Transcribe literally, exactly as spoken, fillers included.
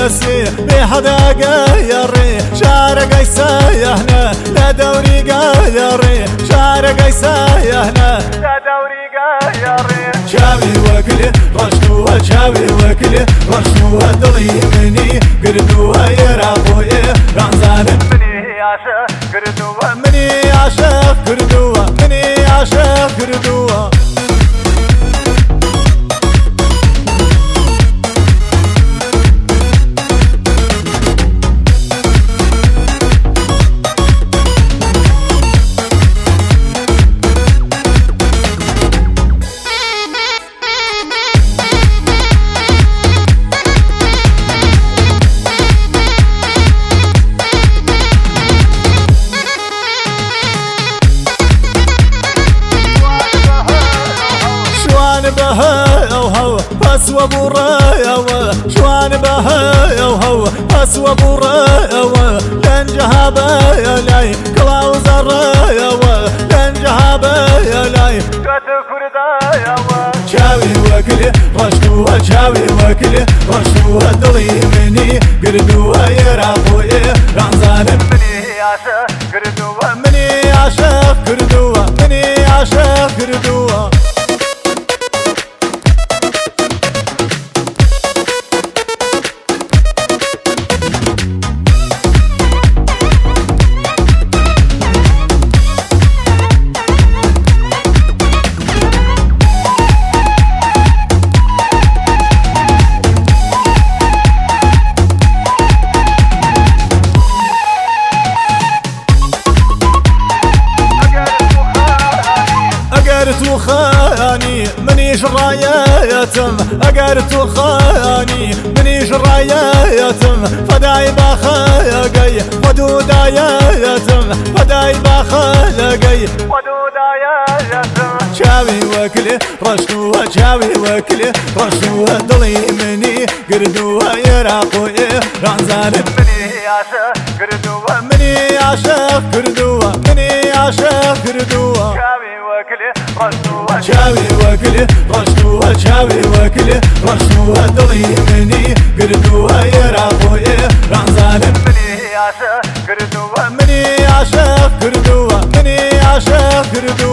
دسي بحدا قيري شارق يسايهنا لا دوري قيري شارق يسايهنا لا دوري قيري شاوي وكلي رشدوها شاوي وكلي رشدوها دلي مني قردوها يرافوية رمزان مني عاشق قردوها مني عاشق قردوها مني عاشق قردوها بها هو بس وبرايا شوان بها هو بس وبرايا لنجها بيا لاي كلاو زرايا لنجها بيا لاي كتكر دايا شاوي وكلي رشدوها شاوي وكلي رشدوها دلي مني قردوها يرافوية رمزان مني عاشق قردوها مني عاشق قردوها مني عاشق قردوها أقرت وخاني منيش راياتم أقرت وخاني منيش راياتم فداي باخلقي ودودا ياتم فداي باخلقي ودودا ياتم شاوي وكلي رشدوها شاوي وكلي رشدوها دلي مني قردوها يراقوية رمزان مني عاشق قردوها مني عاشق قردوها مني عاشق قردوها شاوي وكلي رشدوها شاوي وكلي رشدوها دلي مني قردوها يرافوية رمزان مني عاشق قردوها مني عاشق قردوها مني عاشق قردوها